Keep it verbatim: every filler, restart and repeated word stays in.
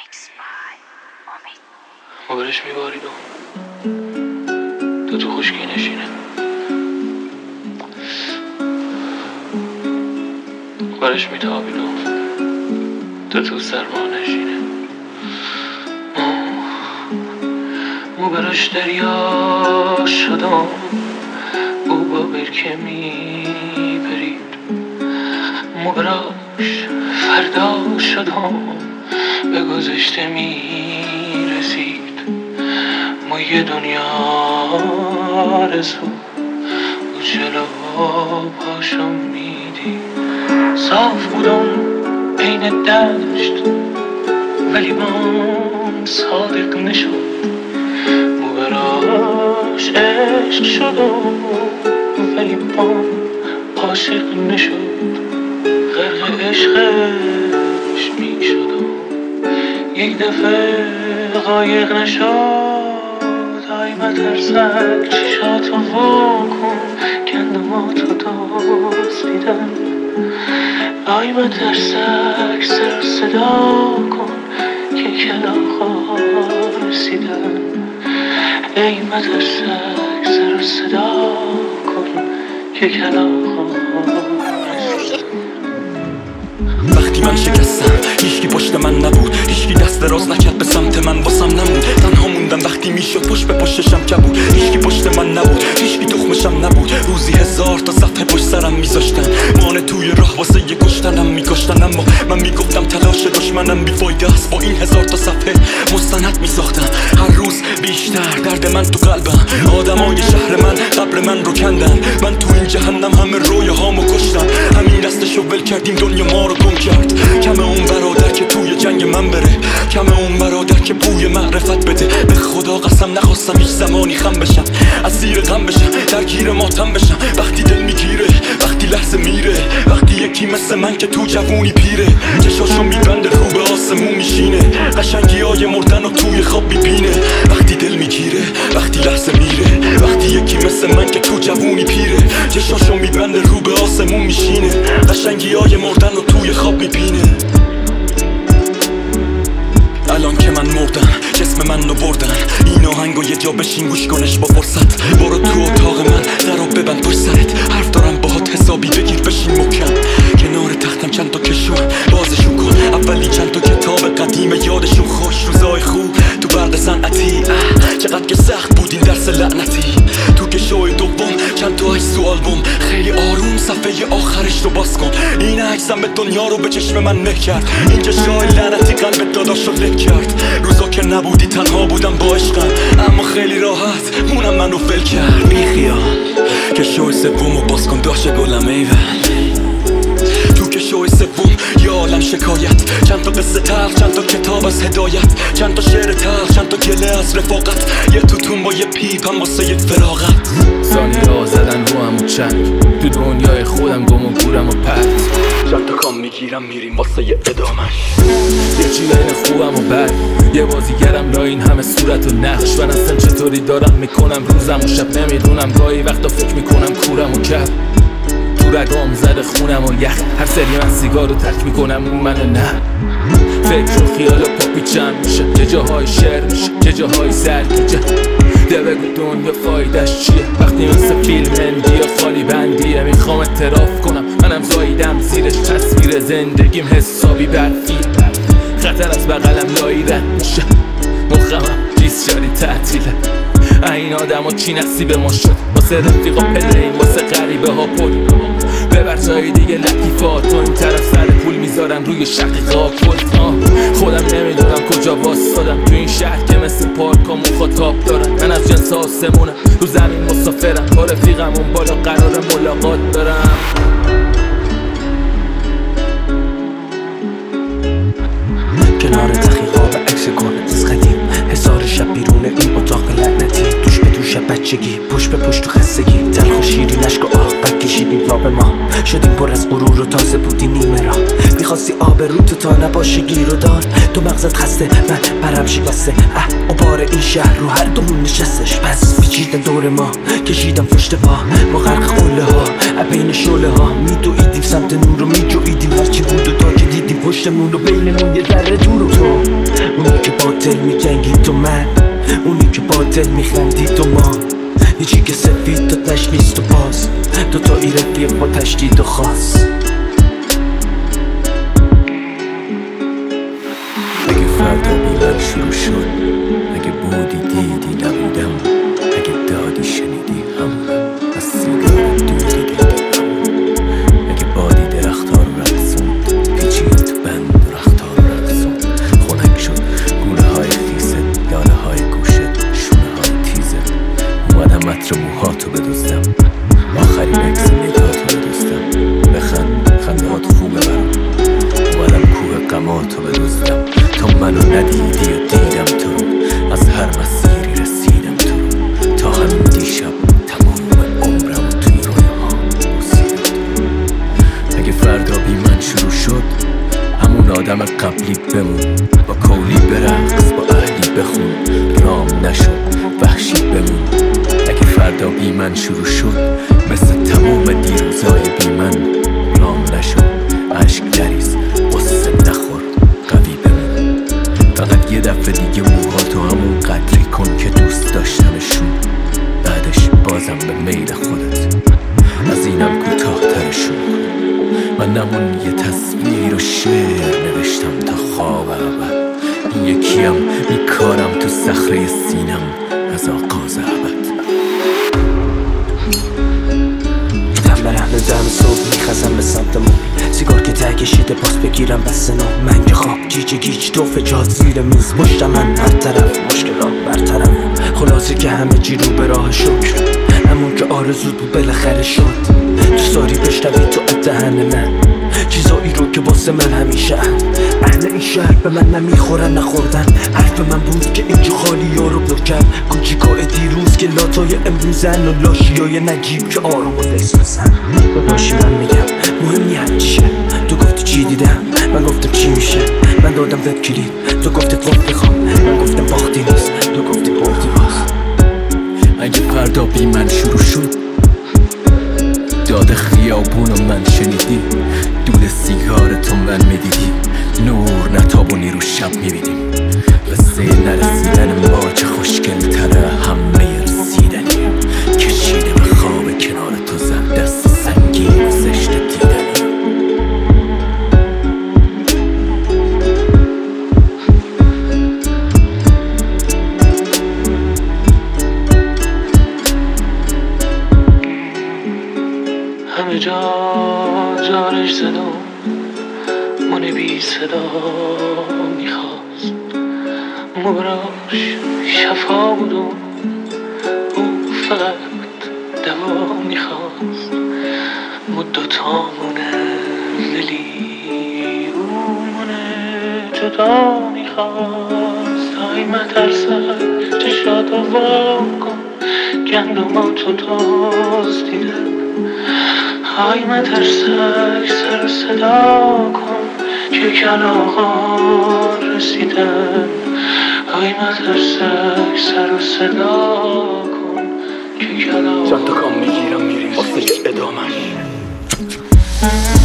ما برش میبارید و تو تو خشکی نشینه، برش میتابید و تو تو سرما نشینه. ما برش دریا شدم، او با برکه میپرید. ما برش فردا شدم، به گذشته میرسید. ما یه دنیا رسو و جلو پاشم میدی. صاف بودم بین دشت ولی من صادق نشد. مو براش عشق شدم ولی من عاشق نشد. غرق عشقش میشدم یک دفعه غایق نشد. آی مترسک چشاتو واکن گندماتو دزدیدن. آی مترسک سر صدا کن که کلاغا رسیدن. ای مترسک سر صدا کن که کلاغا رسیدن. وقتی من شکستم هیچکی پشت من نبود، هیچکی دست دراز نکرد به سمت من، واسم نمود. تنها موندم وقتی میشد پشت به پشتشم کبود. هیچکی پشت من نبود، هیچکی تخمشم نبود. روزی هزار تا صفحه پشت سرم میذاشتن، مانه توی راه واسه یه کشتنم میکشتن. اما من میگفتم تلاش دشمنم بیفایده است، با این هزار تا صفحه مستند میساختم. هر روز بیشتر درد من تو قلبم، آدمای شهر من قبر من رو کندن. من تو این جهنم همه رویاهامو کشتم، همین دستشو ول کردیم دنیا ما رو گم کرد. کم اون برادر که توی جنگ من بره، کم اون برادر که بوی معرفت بده. به خدا قسم نخواستم هیچ زمانی خم بشم، از زیر غم بشم، درگیر ماتم بشم. وقتی دل میگیره، وقتی لحظه میره، وقتی یکی مثل من که تو جوونی پیره، چشاشو میبنده رو به آسمون میشینه، قشنگی های مردن و توی خواب میبینه. وقتی دل میگیره، وقتی لحظه میره، وقتی یکی مثل من که تو جوونی پیره، چشاشو میبنده رو به آسمون میشینه، قشنگی های مردن و توی خواب میبینه. الان که من مردم جسم من رو بردن، این آهنگو یه جا بشین گوش کنش با فرصت. برو تو اتاق من در رو ببند پشت سرت، حرف دارم باهات حسابی بگیر بشین محکم. کنار تختم چند تا کشون بازشون کن، اولی چند تا کتاب قدیمه یادشون خوش. روزای خوب تو برق صنعتی، چقدر که سخت بود این درس لعنتی. تو که شوی دوم چند تا عکس تو آلبوم، خیلی آروم صفحه آخرش رو باز کن. این عکسم به دنیا رو به چشم من نه کرد، این چشای لعنتی قلب داداشو لک کرد. روزا که نبودی تنها بودم با عشقم، اما خیلی راحت اونم منو ول کرد. بی خیال که شوی سومو باز کن داشت گلم ایول. تو که شوی سوم یه عالم شکایت، چند تا قصه تلخ، چند تا کتاب از هدایت، چند تا شعر تلخ، چند تا گله از رفاقت. یه توتون با یه پیپ هم واسه یه فراغت. ثانیه ها زدن رو هم و چند تو دنیای خودم گم و گورم و پرت. چند تا کام میگیرم میریم واسه یه ادامش. یه چی بین خوبم و بد، یه بازیگرم لا این همه صورت و نقش. من اصلا چطوری دارم میکنم روزم و شب نمیدونم. گاهی وقتا فکر میکنم کورم و کرد تو رگام زده خونم و یخ. هر سری من سیگار رو ترک میکنم اون منو نه. فکر و خیال و پاپیچم میشه، یه جاهای شعر میشه، یه جاهای سرگیجه. ده بگو دنیا فایدش چیه وقتی مثل فیلم هندی یا خالی بندیه. میخوام اعتراف کنم منم زاییدم زیرش، تصویر زندگیم حسابی برفی. خطر از بغلم لایی رد میشه، مخمم دیسجاری تعطیله. این آدم ها چی نصیب ما شد، واسه رفیقا پلین، واسه غریبه ها پل. ببر جای دیگه لطیفات، تو این طرف سر پول میذارن روی شقیقا کل. خودم نمیدونم کجا واسادم تو این شهر که مثل پارکا مخاطاب دارن. من از جنس آسمونم رو زمین مسافرم، با رفیقم اون بالا قرار ملاقات دارم. کنار تحقیقا به عکس کن از قدیم، هزار شب بیرون این اتاق لعنتی. دوش به دوش بچگی، پشت به پشت تو خستگی، تلخ و شیرین اشک و آه قد کشیدیم تا به ما شدیم پر از غرور و تازه بودی نیمه را. میخواستی آب رو تو تا نباشه گیر و دار، تو مغزت خسته من برم شکسته. اه قبار این شهر رو هر دومون نشستش، پس پیچیدن دور ما کشیدم پشت پا. ما غرق قله ها بین شعله ها میدویدیم سمت نور رو میجویدیم. هرچی بود و تا که دیدیم پشتمون رو بینمون یه ذره دور و تو اونی که با دل میجنگید و من، اونی که با دل میخندید و ما، هیچی که سفید دادش نیست و باز دو تا ای رفیق با تشدید و خاص. اگه فردا بی من شروع شد، اگه بودی دیدی نبودم، اگه دادی شنیدی همونم، از سیگار دودی دیدی همونم، اگه بادی درخت ها رو رقصوند، پیچید تو بند و رخت ها رو رقصوند، خنک شد گونه های خیست، لاله های گوشت، شونه های تیزت، اومدم عطر موهاتو بدزدم، آخرین عکس نگاهتو بدزدم، بخند خنده هات خوبه برام، اومدم کوه غماتو بدزدم، تا منو ندیدی و دیدم تو رو، از هر مسیری رسیدم تو رو، تا همین دیشب تمام عمرم و توی رویاها بوسیدم تو رو. اگه فردا بی من شروع شد، همون آدم قبلی بمون، با کولی برقص با اهلی بخون، رام نشد وحشی بمون. اگه فردا بی من شروع شد، مثل تمام دیروزای بی من، رام نشد عشق نریز قصه نخور قوی بمون. فقط یه دفعه دیگه موهاتو همون قدری کن که دوست داشتمشون، بعدش بازم به میل خودت، از اینم کوتاه ترشون. من نمون یه تصویر و شعر نوشتم تا خواب ابد، این یکیم میکارم تو صخره سینم از آغاز ابد. تنبلم دم صبح میخزم به سمت موبی، سیگار که ته کشیده پاس بگیرم بس نام، من که خواب جیجه گیج توف جاد زیر میز، پشت من هر طرف مشکلات برطرف، خلاصه که همه چی رو به راه شکر، همون که آرزود بود بالاخره شد. دوست داری بشنوی تو دهن من چیزایی رو که واسه من همیشه اهل این شهر به من نمیخورن نخوردن، حرف من بود که اینجا خالی ها رو پر کرد، کوچیکای دیروز که لاتای امروزن و لاشیای نجیب که آروم و دست بزن. داداشی من میگم مهم یه همچیشه، تو گفتی چی دیدم، من گفتم چی میشه، من دادم وب کلید، تو گفتی قفل بخوام، من گفتم باختی نیست، تو گفتی بردی باز. اگه فردا بی من شروع شد، داد خیابون و من شنیدی، دود سیگار تو من میدیدی، نور نتابونی رو شب میبینیم، قصه نرسیدن ما چه خوشگل تره، همه رسیدنی کشیده به خواب کنار تو، زد دست سنگین و زشت دیدنی. همه جا جارش زدم، من بی صدا میخواست، مبراش شفا بودم، او فقط دوا میخواست، مدتامونه دلی او منه جدا میخواست. های مترسک چشاتو وا کن، گندماتو تاز دیدم، های مترسک سر و صدا کن که کلاغا رسیدن، های مترسک سر و صدا کن که کلاغا. چند تا کام میگیرم میریم واسه ادامش.